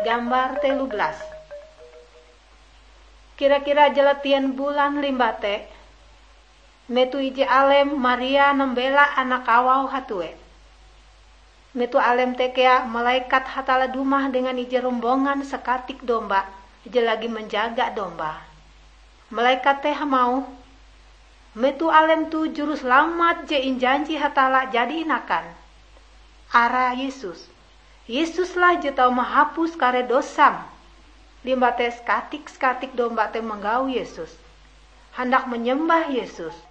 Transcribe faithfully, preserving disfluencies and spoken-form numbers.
Gambar telu belas. Kira-kira jeletian bulan limbate, metu ije alem Maria nembela anak kawau hatue. Metu alem tekea malaikat hatala dumah dengan ije rombongan sekatik domba, ije lagi menjaga domba. Malaikat teh mau, metu alem tu juru selamat je injanji hatala jadi inakan. Ara Yesus. Yesuslah je tau menghapus kare dosam. Limbate sekatik-sekatik domba teh menggau Yesus. Hendak menyembah Yesus.